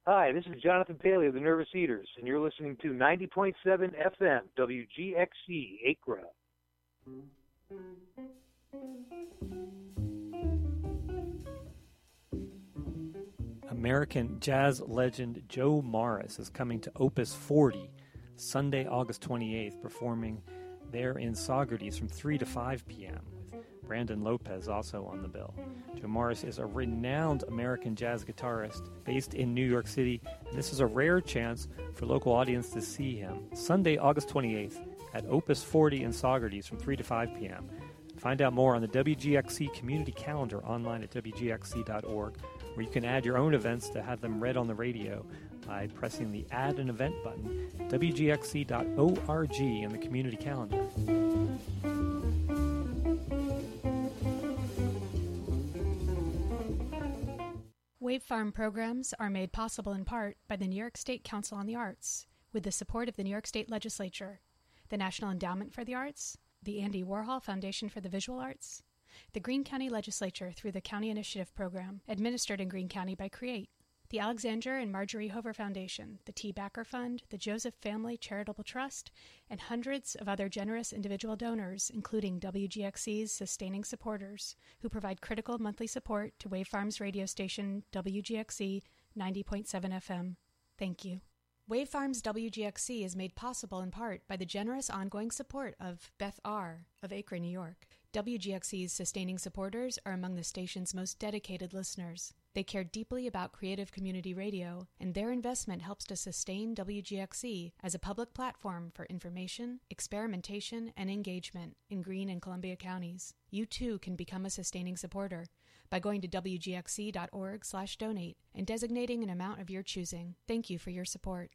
Hi, this is Jonathan Paley of the Nervous Eaters, and you're listening to 90.7 FM, WGXC, Acra. American jazz legend Joe Morris is coming to Opus 40 Sunday, August 28th, performing there in Saugerties from 3 to 5 p.m. with Brandon Lopez also on the bill. Joe Morris is a renowned American jazz guitarist based in New York City, and this is a rare chance for local audience to see him. Sunday, August 28th at Opus 40 in Saugerties from 3 to 5 p.m. Find out more on the WGXC community calendar online at WGXC.org, where you can add your own events to have them read on the radio by pressing the Add an Event button at WGXC.org in the community calendar. Wave Farm programs are made possible in part by the New York State Council on the Arts, with the support of the New York State Legislature, the National Endowment for the Arts, the Andy Warhol Foundation for the Visual Arts, the Greene County Legislature through the County Initiative Program, administered in Greene County by CREATE, the Alexander and Marjorie Hover Foundation, the T. Backer Fund, the Joseph Family Charitable Trust, and hundreds of other generous individual donors, including WGXC's sustaining supporters, who provide critical monthly support to Wave Farm's radio station WGXC 90.7 FM. Thank you. Wave Farm's WGXC is made possible in part by the generous ongoing support of Beth R. of Acre, New York. WGXC's sustaining supporters are among the station's most dedicated listeners. They care deeply about creative community radio, and their investment helps to sustain WGXC as a public platform for information, experimentation, and engagement in Greene and Columbia counties. You too can become a sustaining supporter by going to WGXC.org/donate and designating an amount of your choosing. Thank you for your support.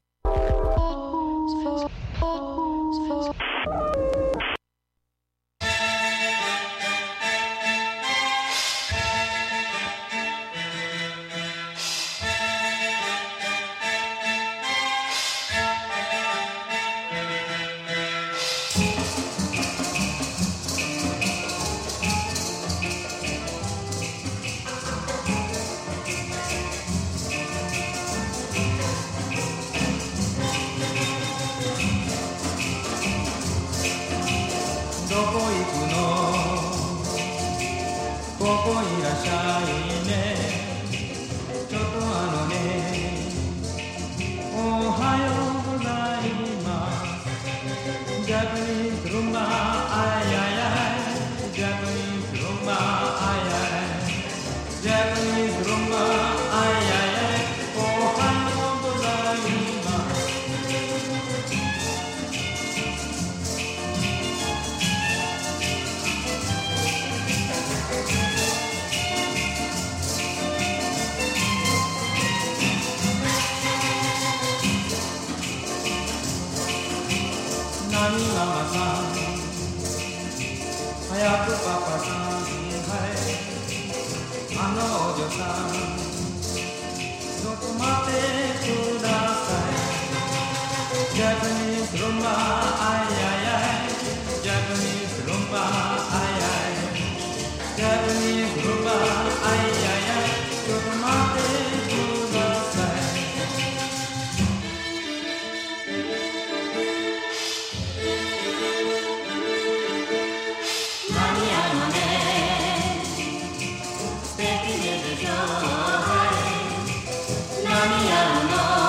Nami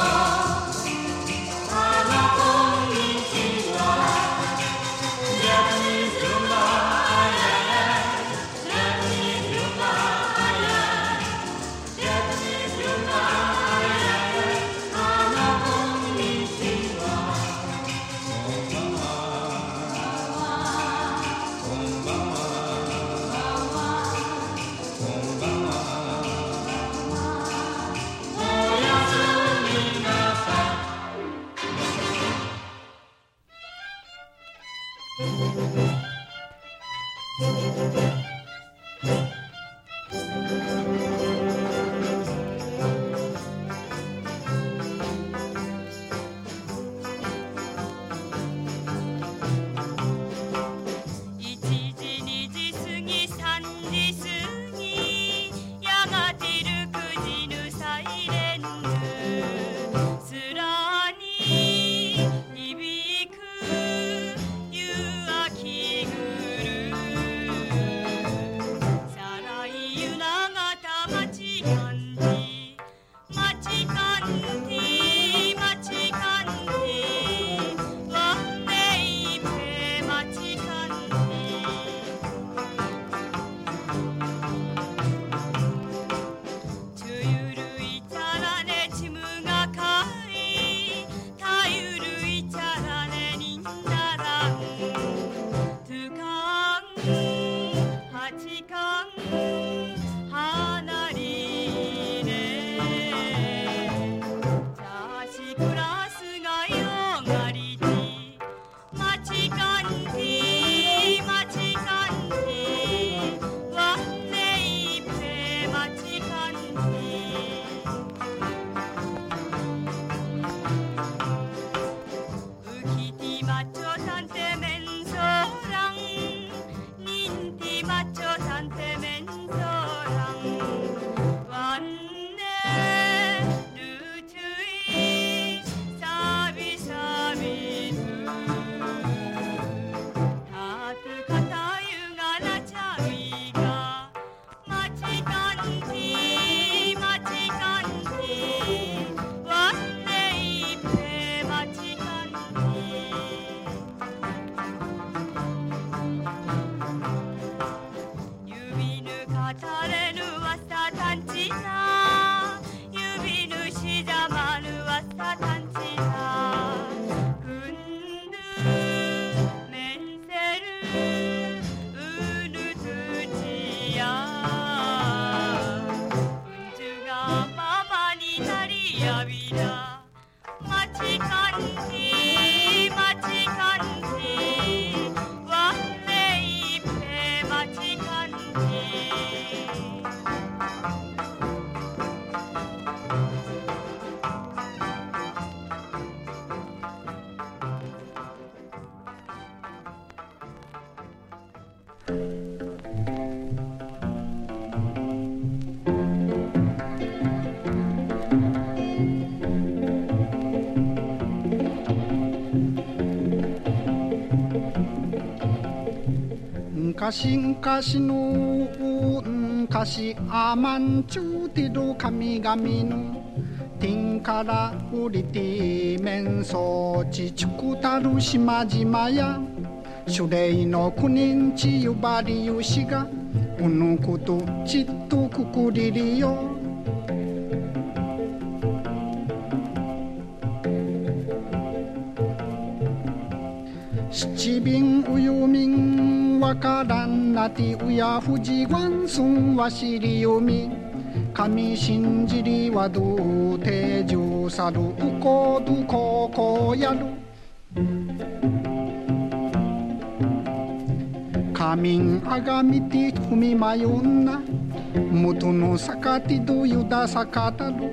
昔々の昔アマンチューティル神々の天から降りて面相地ちくたる島々や守礼の国んち呼ばりゆしがうぬことちっとくくりりよ七便うゆみんわからんなてうやふじわんすんわしりよみ神信じりはどてじゅうさるうこどここやる神んあがみてふみまよんなもとのさかてどゆださかたる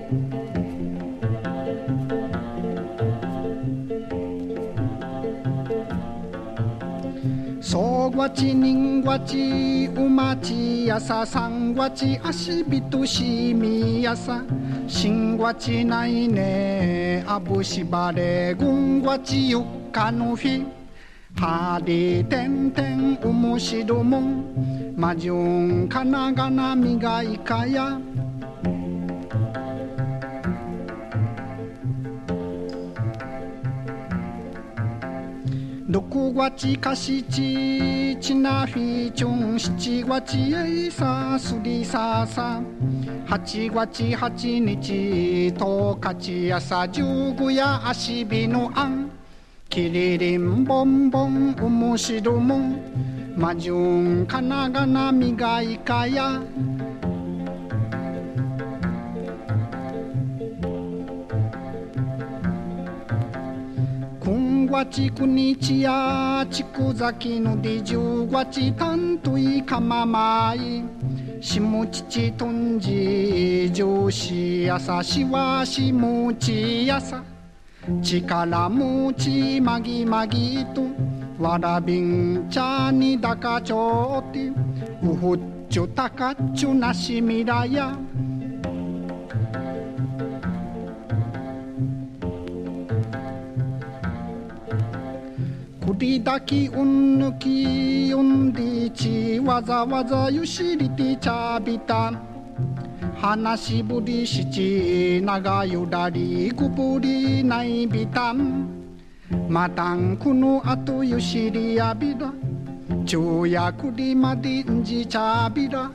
そうわちにんわちうまちやささんわちあしびとしみやさしんわちないねあぶしばれぐんわちゆかのひはりてんてんおもしろもんまじゅんかながなみがいかや6月かしちちなひちゅん7月えいさすりささ8月8日10日ちやさ15やあしびのあんきりりんぼんぼんおもしろもんまじゅんかながなみがいかやわちくにちやちくざきので10月たんといかままいしもちちとんじ上司やさしわしもちやさちからもちまぎまぎとわらびんちゃにだかちょうてうふっちょたかっちょなしみらやくりだきうんぬきうんりちわざわざゆしりてちゃびた話ぶりしちながゆらりくぶりないびたんまたんくのあとゆしりやびらちゅうやくりまでんじちゃびら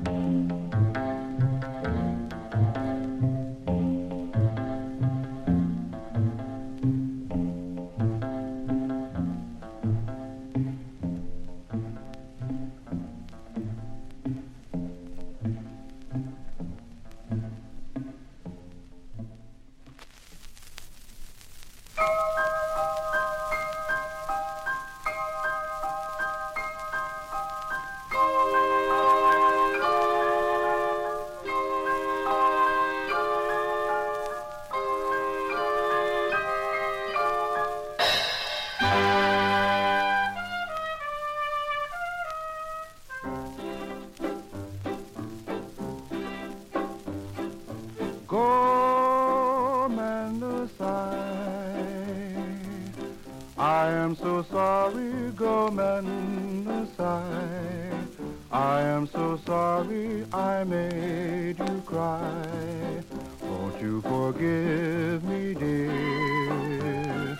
I am so sorry, go mend the sigh. I am so sorry I made you cry. Won't you forgive me, dear?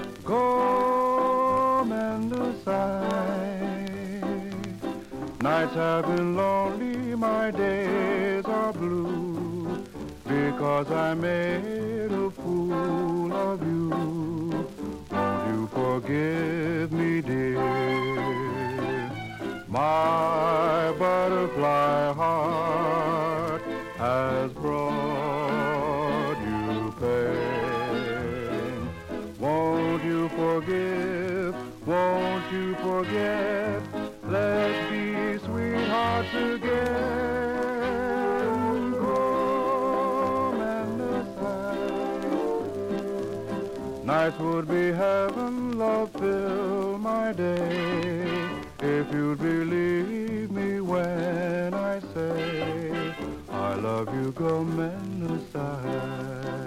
Go mend the sigh. Nights have been lonely, my days are blue, because I made a fool of you. Forgive me, dear. My butterfly heart has brought you pain. forget. Let's be sweethearts again. Go, Mendocino. Nights would be heaven, love fill my day. If you'd believe me when I say I love you, go Mendocino.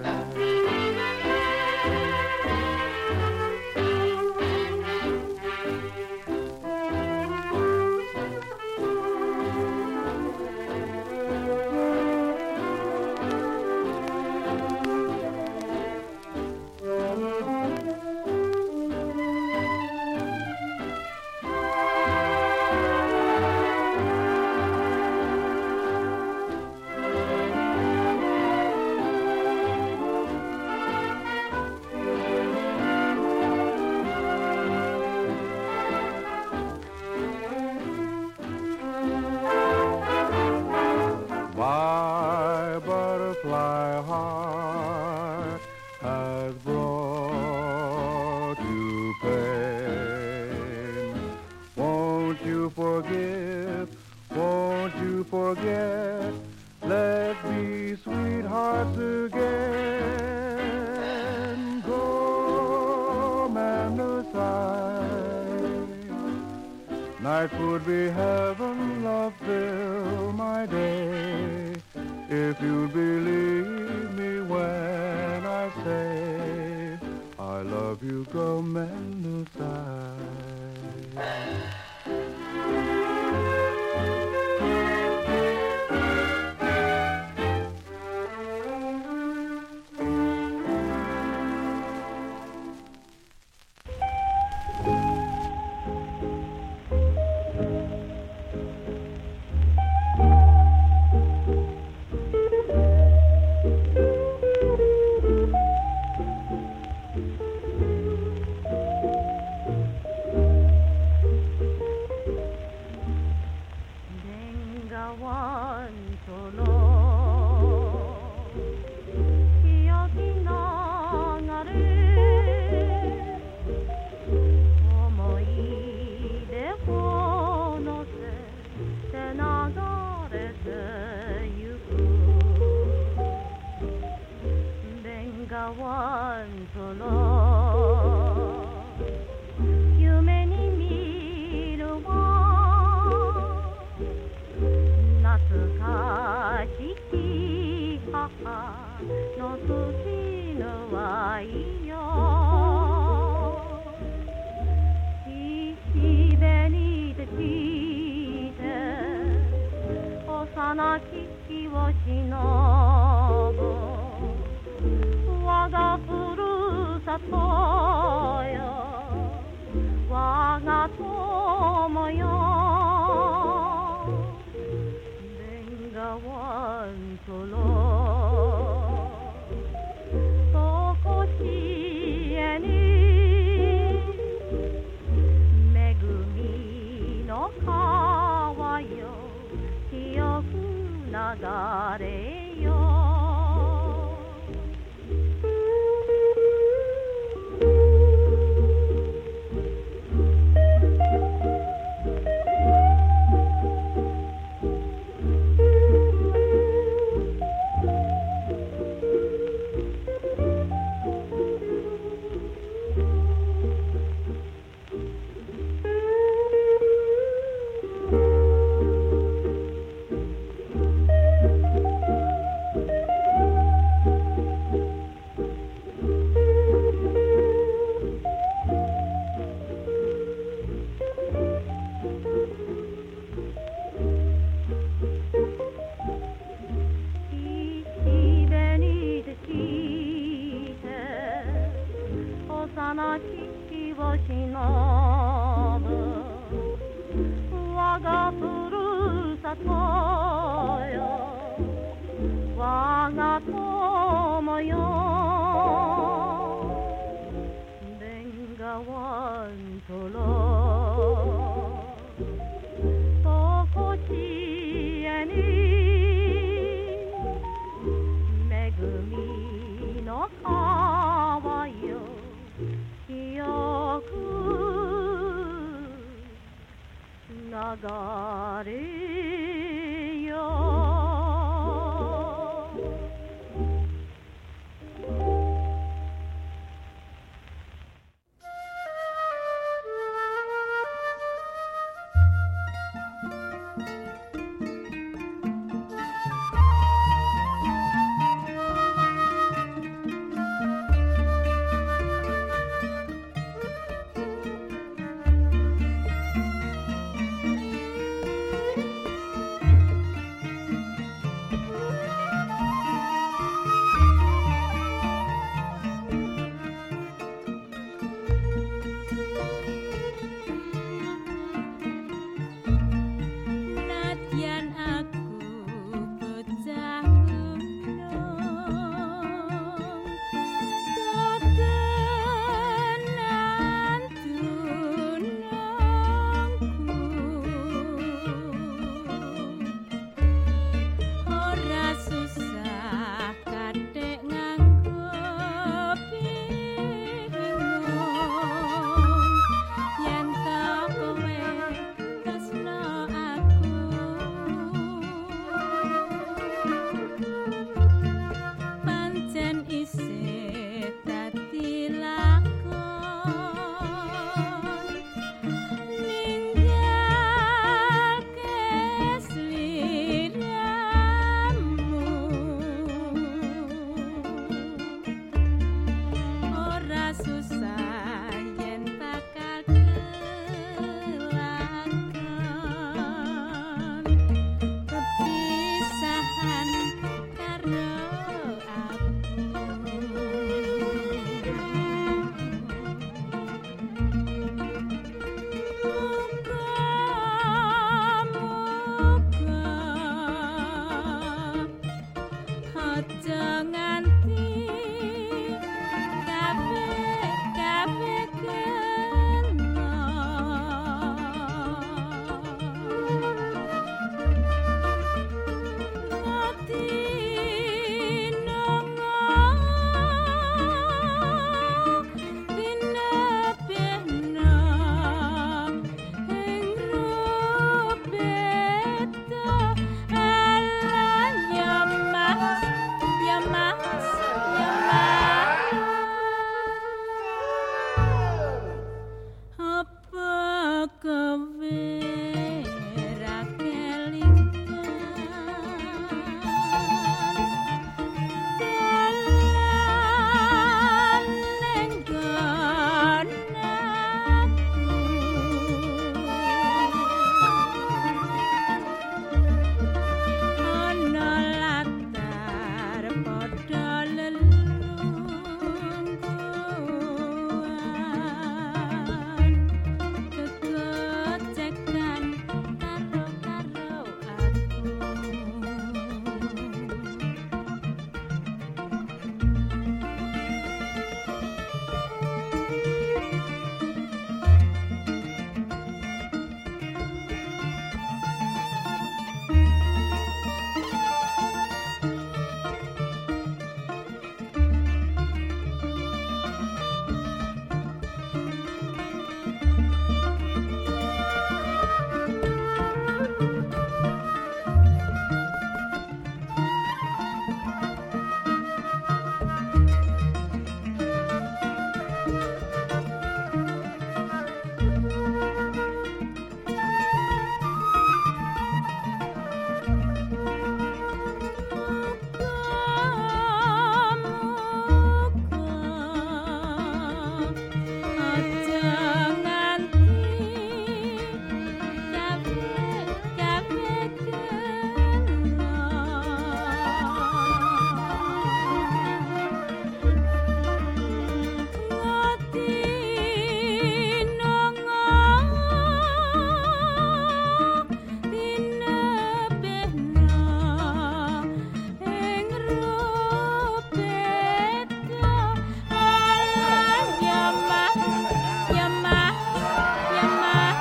Night would be heaven, love fill my day. If you'll believe me when I say I love you, go Mendocino. susah yen bakal kepisahan karo aku. Aja nganti kabeh kena ati nongo dinepena ing rupeto ala ya mas ya mas ya mas apa kowe ra kelingan dalan ning konaku ana latar padha lelungguhan kegecekan karo aku. Aja nganti kabeh kena ati nongo dinepena ing rupeto ala ya mas ya mas ya mas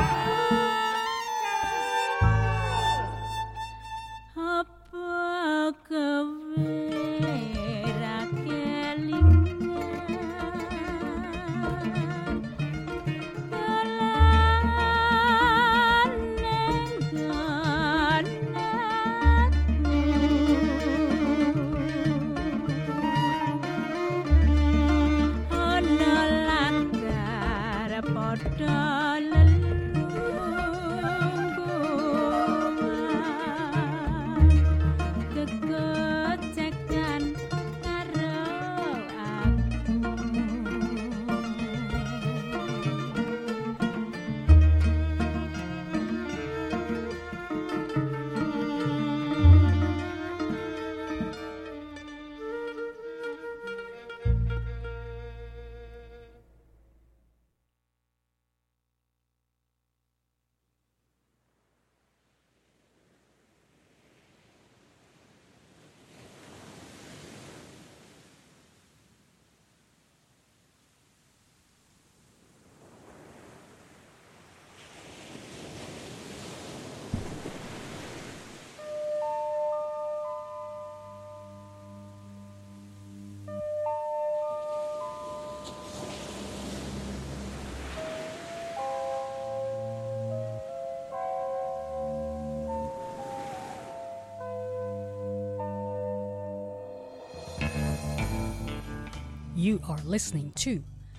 apa kowe ra kelingan dalan ning konaku ana latar padha lelungguhan kegecekan karo aku. You are listening to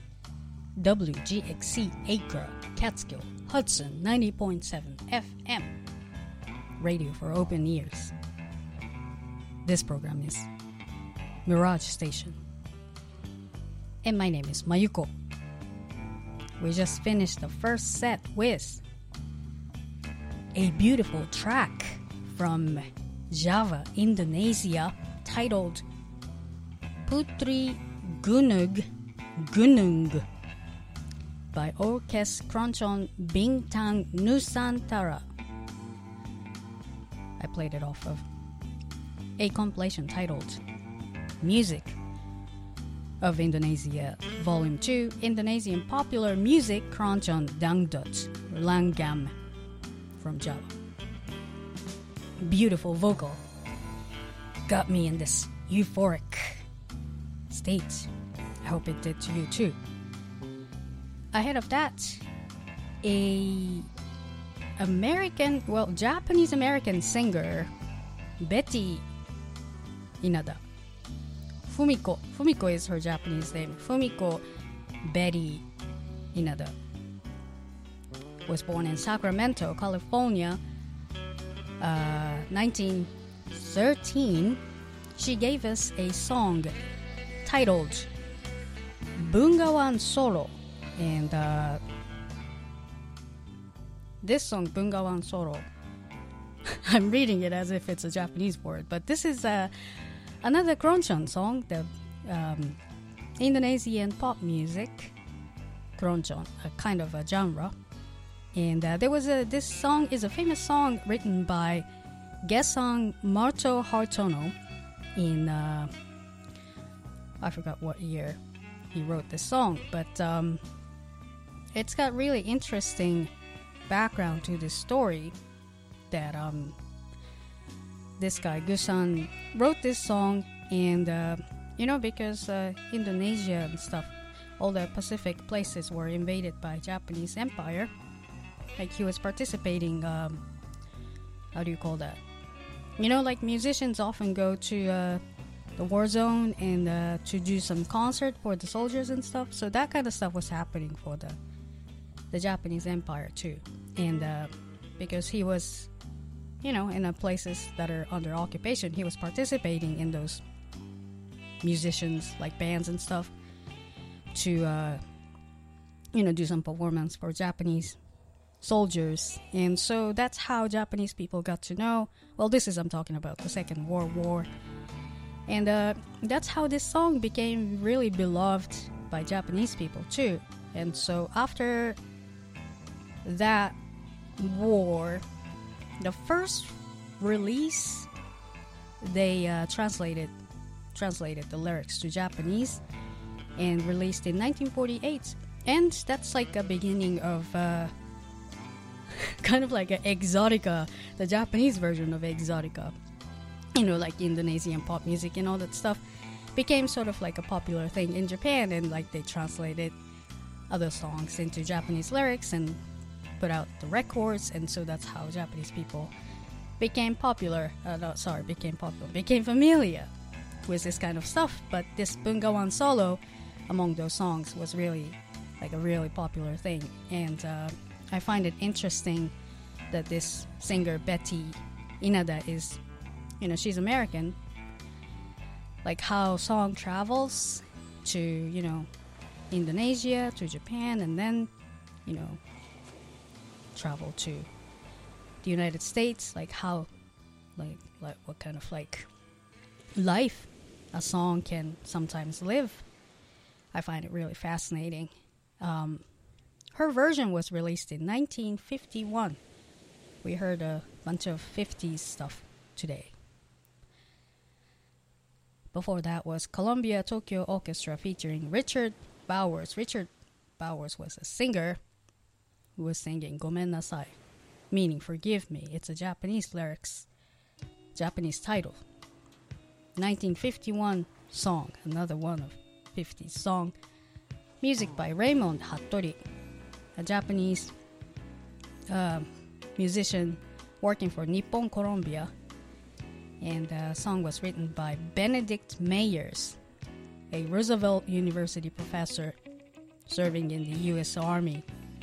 WGXC Acre, Catskill, Hudson 90.7 FM, radio for open ears. This program is Mirage Station, And my name is Mayuko. We just finished the first set with a beautiful track from Java, Indonesia, titled Putri Gunung Gunung by Orkes Keroncong Bintang Nusantara. I played it off of a compilation titled Music of Indonesia, Volume 2, Indonesian Popular Music Keroncong Dangdut, Langgam, from Java. Beautiful vocal. Got me in this euphoric state. I hope it did to you too. Ahead of that, Japanese-American singer, Betty Inada. Fumiko is her Japanese name. Fumiko Betty Inada was born in Sacramento, California, 1913. She gave us a song titled Bungawan Solo. And this song, Bungawan Solo, I'm reading it as if it's a Japanese word, but this is another Keroncong song, the Indonesian pop music, Keroncong, a kind of a genre. And this song is a famous song written by Gesang Marto Hartono in, I forgot what year he wrote this song, but it's got really interesting background to this story that this guy Gesang wrote this song, and because Indonesia and stuff, all the Pacific places were invaded by Japanese Empire. Like he was participating, how do you call that? Like musicians often go to the war zone and to do some concert for the soldiers and stuff. So that kind of stuff was happening for the Japanese Empire too. And because he was, in the places that are under occupation, he was participating in those musicians, like bands and stuff, to, do some performance for Japanese soldiers. And so that's how Japanese people got to know. Well, I'm talking about the Second World War. And that's how this song became really beloved by Japanese people too. And so after that war, the first release, they translated the lyrics to Japanese and released in 1948. And that's like a beginning of kind of like an Exotica, the Japanese version of Exotica. Like Indonesian pop music and all that stuff became sort of like a popular thing in Japan, and like they translated other songs into Japanese lyrics and put out the records, and so that's how Japanese people became familiar with this kind of stuff. But this Bungawan Solo among those songs was really like a really popular thing. And I find it interesting that this singer Betty Inada is, she's American, like how song travels to, Indonesia, to Japan, and then, travel to the United States, like how, like what kind of like life a song can sometimes live. I find it really fascinating. Her version was released in 1951. We heard a bunch of 50s stuff today. Before that was Columbia Tokyo Orchestra featuring Richard Bowers. Richard Bowers was a singer who was singing Gomen Nasai, meaning forgive me. It's a Japanese title. 1951 song, another one of 50s song. Music by Raymond Hattori, a Japanese musician working for Nippon Columbia. And the song was written by Benedict Mayers, a Roosevelt University professor serving in the U.S. Army.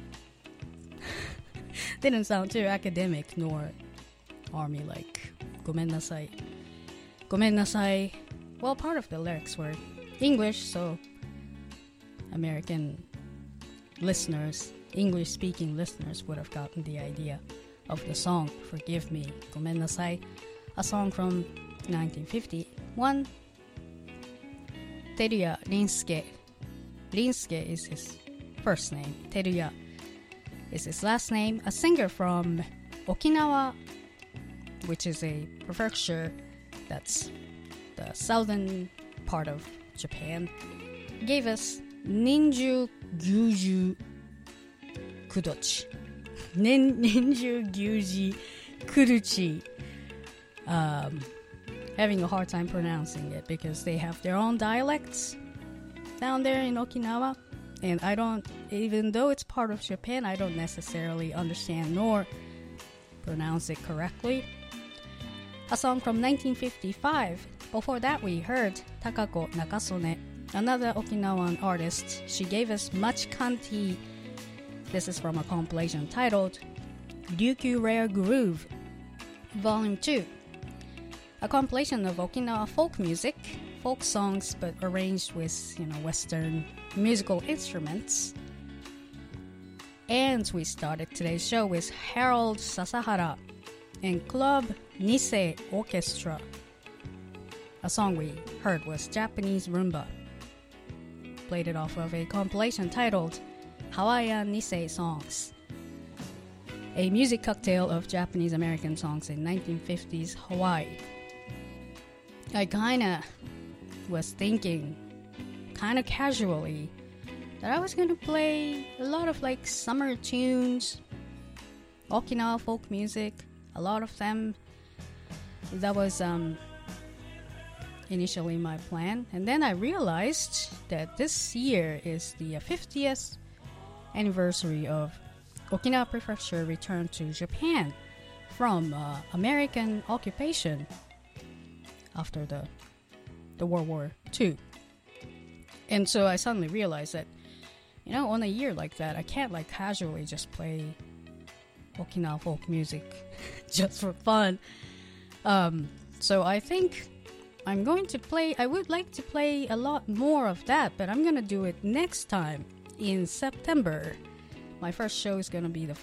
Didn't sound too academic nor army-like. Gomen nasai. Gomen nasai. Well, part of the lyrics were English, so American listeners, English-speaking listeners, would have gotten the idea of the song Forgive Me, Gomen Nasai, a song from 1951. Teruya Rinsuke. Rinsuke is his first name. Teruya is his last name. A singer from Okinawa, which is a prefecture that's the southern part of Japan, gave us Ninju Gyuju Kudochi. Ninju Gyuji Kuruchi. Having a hard time pronouncing it because they have their own dialects down there in Okinawa. And I don't, even though it's part of Japan, I don't necessarily understand nor pronounce it correctly. A song from 1955. Before that, we heard Takako Nakasone, another Okinawan artist. She gave us Machi Kanti. This is from a compilation titled Ryukyu Rare Groove, Volume 2. A compilation of Okinawa folk music, folk songs, but arranged with, Western musical instruments. And we started today's show with Harold Sasahara and Club Nisei Orchestra. A song we heard was Japanese Rumba. Played it off of a compilation titled Hawaiian Nisei Songs, a music cocktail of Japanese American songs in 1950s Hawaii. I kinda was thinking, kinda casually, that I was gonna play a lot of like summer tunes, Okinawa folk music, a lot of them. That was initially my plan. And then I realized that this year is the 50th anniversary of Okinawa Prefecture return to Japan from American occupation after the World War II. And so I suddenly realized that, on a year like that, I can't like casually just play Okinawa folk music just for fun. So I think I would like to play a lot more of that, but I'm going to do it next time in September. My first show is going to be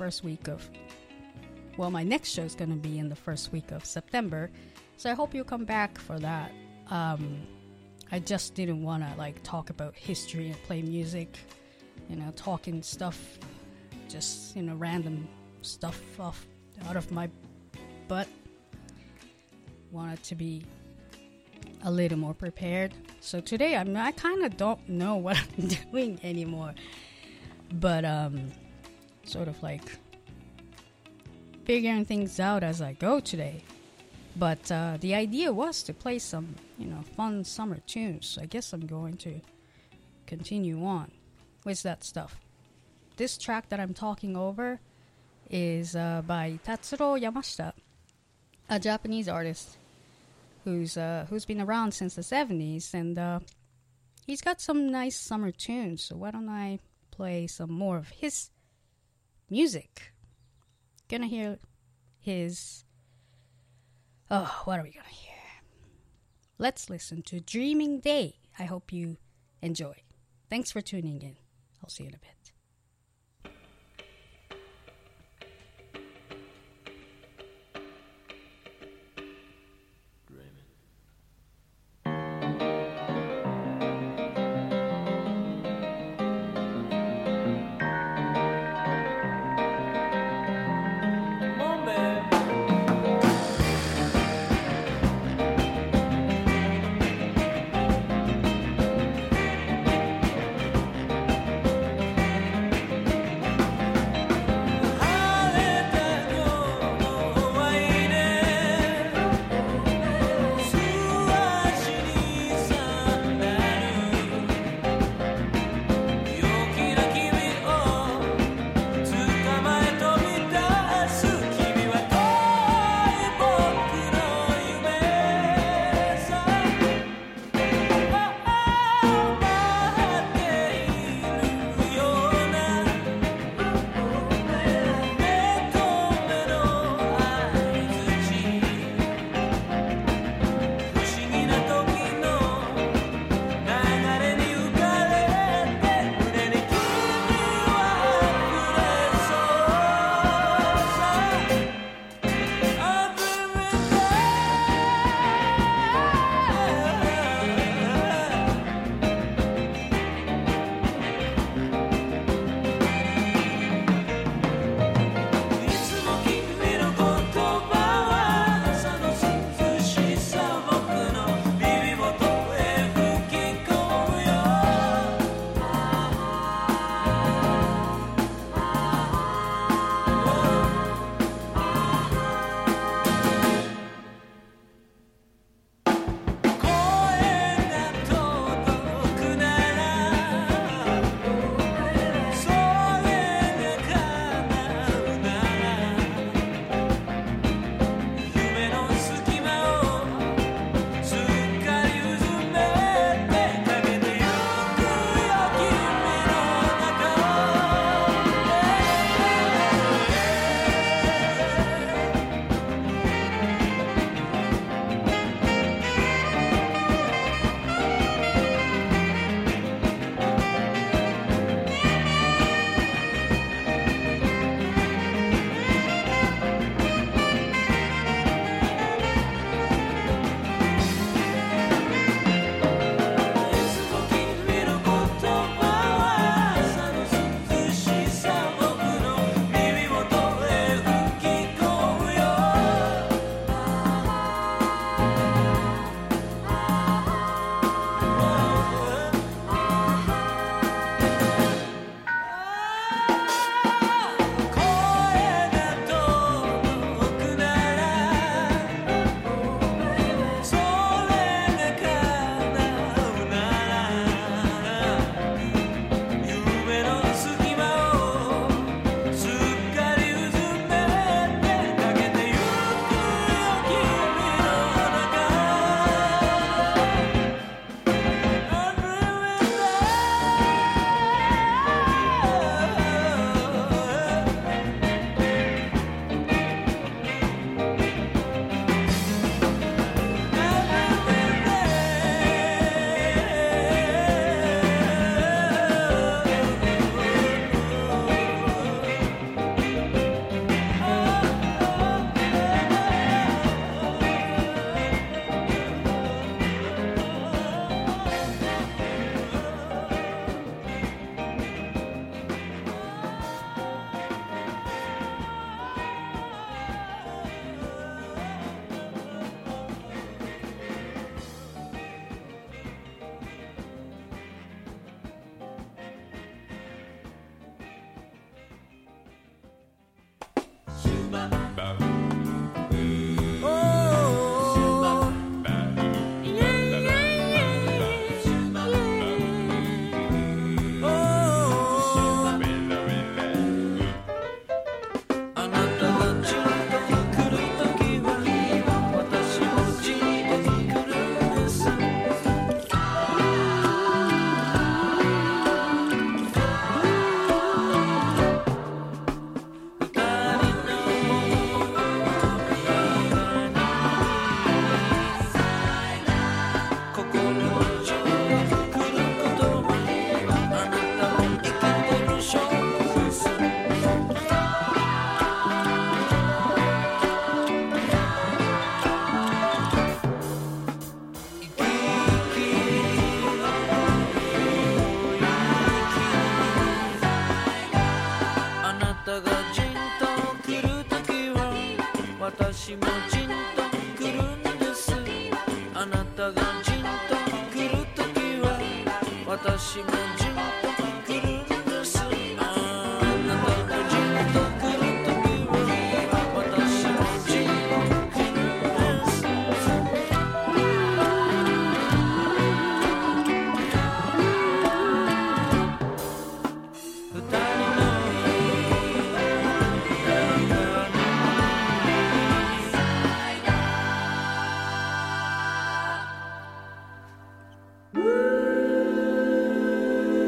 my next show is going to be in the first week of September. So I hope you'll come back for that. I just didn't want to like talk about history and play music, talking stuff, just, random stuff out of my butt. Wanted to be a little more prepared. So today I kind of don't know what I'm doing anymore, but sort of like figuring things out as I go today. But the idea was to play some, fun summer tunes. So I guess I'm going to continue on with that stuff. This track that I'm talking over is by Tatsuro Yamashita, a Japanese artist who's been around since the 70s, and he's got some nice summer tunes. So why don't I play some more of his music? Gonna hear his... Oh, what are we gonna hear? Let's listen to Dreaming Day. I hope you enjoy. Thanks for tuning in. I'll see you in a bit. 私もじんと来るんです。あなたがじんと来るときは私もじんと来るんです。あなたがじんと来るときは私もじんと来るんです。二人の「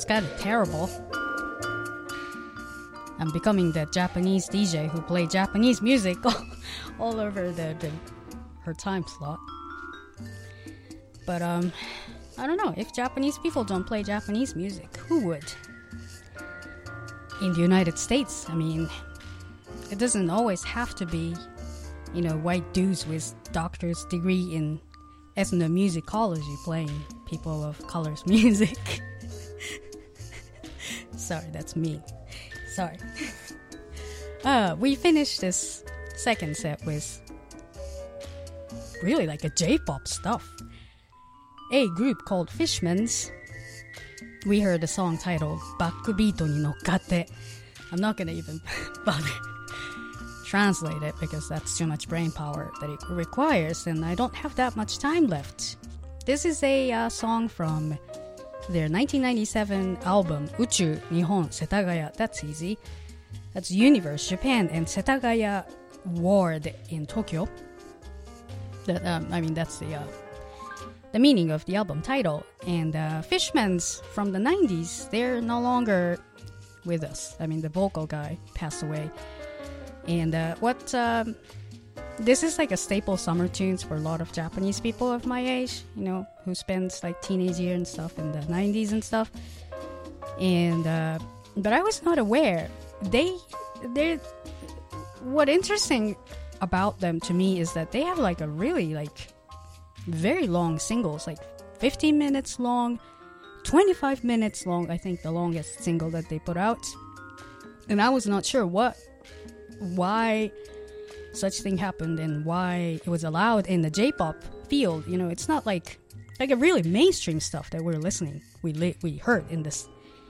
kind of terrible. I'm becoming the Japanese DJ who play Japanese music all over her time slot. But I don't know, if Japanese people don't play Japanese music, who would? In the United States, I mean, it doesn't always have to be, white dudes with doctor's degree in ethnomusicology playing people of color's music. Sorry, that's me. Sorry. We finished this second set with really like a J-pop stuff. A group called Fishmans. We heard a song titled Backbeat ni Nokkate. I'm not gonna even bother translate it because that's too much brain power that it requires, and I don't have that much time left. This is a song from their 1997 album Uchu Nihon Setagaya. That's easy. That's Universe Japan and Setagaya Ward in Tokyo. That's the meaning of the album title. And Fishmans from the 90s, they're no longer with us. I mean, the vocal guy passed away. And this is like a staple summer tunes for a lot of Japanese people of my age, who spends like teenage year and stuff in the 90s and stuff. And but I was not aware. What interesting about them to me is that they have like a really like very long singles, like 15 minutes long, 25 minutes long, I think the longest single that they put out. And I was not sure why such thing happened and why it was allowed in the J-pop field. It's not like a really mainstream stuff that we heard in this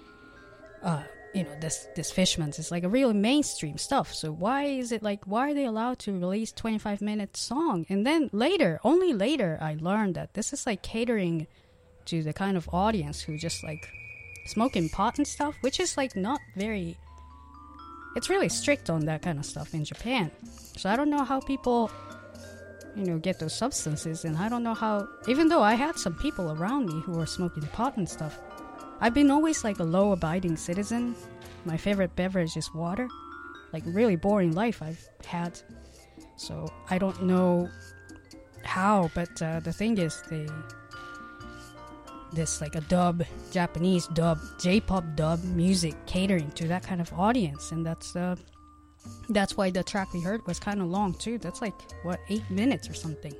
this Fishmans. It's like a really mainstream stuff. So why are they allowed to release 25-minute song? And then only later I learned that this is like catering to the kind of audience who just like smoking pot and stuff, which is like not very, it's really strict on that kind of stuff in Japan. So I don't know how people get those substances, and I don't know how, even though I had some people around me who were smoking pot and stuff, I've been always like a low-abiding citizen. My favorite beverage is water. Like really boring life I've had. So I don't know how, but the thing is this like a Japanese dub, J-pop dub music catering to that kind of audience, and that's why the track we heard was kind of long too. That's like 8 minutes or something.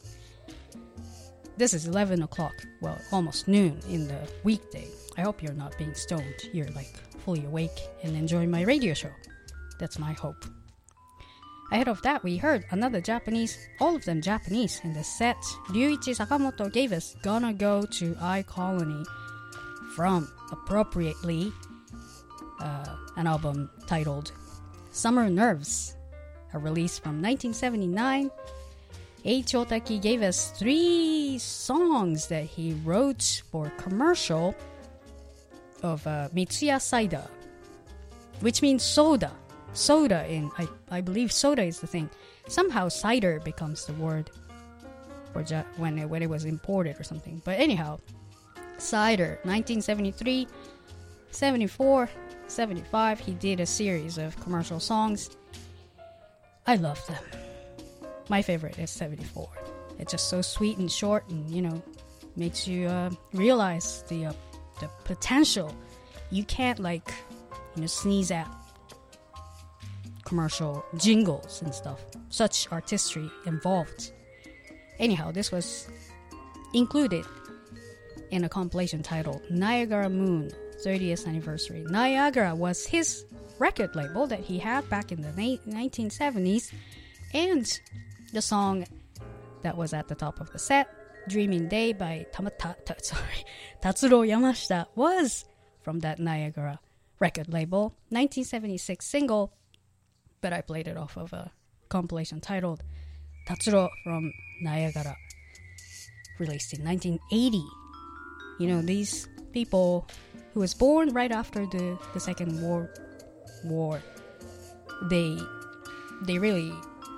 This is 11 o'clock, well, almost noon in the weekday. I hope you're not being stoned. You're like fully awake and enjoying my radio show. That's my hope. Ahead of that, we heard another Japanese, all of them Japanese in the set. Ryuichi Sakamoto gave us Gonna Go to iColony from, appropriately, an album titled Summer Nerves, a release from 1979. H. Otaki gave us 3 songs that he wrote for commercial of Mitsuya Cider, which means soda. Soda in, I believe soda is the thing. Somehow cider becomes the word for when it was imported or something. But anyhow, cider, 1973, 74, 75, he did a series of commercial songs. I love them. My favorite is 74. It's just so sweet and short and, makes you realize the potential. You can't sneeze at commercial jingles and stuff. Such artistry involved. Anyhow, this was included in a compilation titled Niagara Moon 30th Anniversary. Niagara was his record label that he had back in the 1970s, and the song that was at the top of the set, Dreaming Day by Tatsuro Yamashita, was from that Niagara record label, 1976 single, but I played it off of a compilation titled Tatsuro from Niagara, released in 1980. These people who was born right after the Second World War, they really,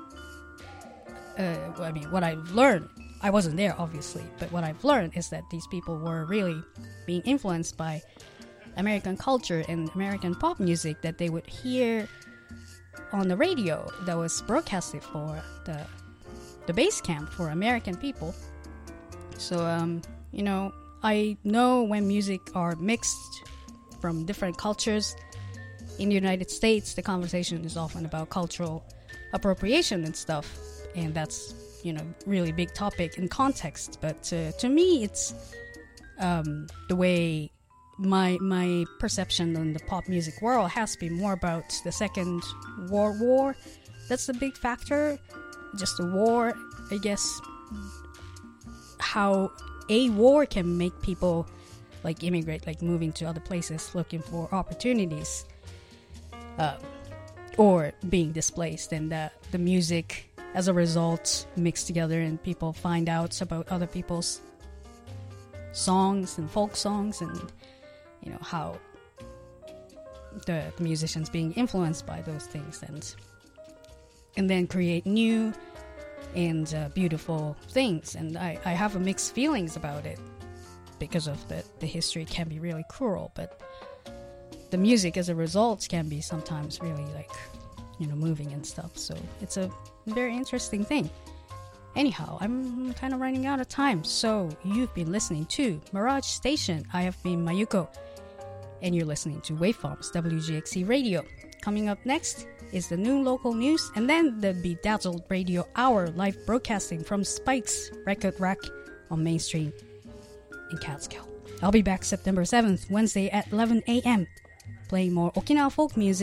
what I've learned, I wasn't there obviously, but what I've learned is that these people were really being influenced by American culture and American pop music that they would hear on the radio that was broadcasted for the base camp for American people. So, I know when music are mixed from different cultures in the United States, the conversation is often about cultural appropriation and stuff, and that's, really big topic in context. But to me, it's the way my perception on the pop music world has been more about the Second World War. That's the big factor. Just the war, I guess, how a war can make people like immigrate, like moving to other places looking for opportunities, or being displaced, and the music as a result mixed together, and people find out about other people's songs and folk songs, and how the musicians being influenced by those things, and then create new and beautiful things. And I have a mixed feelings about it because of the history can be really cruel, but the music as a result can be sometimes really moving and stuff. So it's a very interesting thing. Anyhow, I'm kind of running out of time, so you've been listening to Mirage Station. I have been Mayuko, and you're listening to Waveforms WGXC Radio. Coming up next is the new local news, and then the Bedazzled Radio Hour live broadcasting from Spike's Record Rack on Main Street in Catskill. I'll be back September 7th, Wednesday at 11 a.m. playing more Okinawa folk music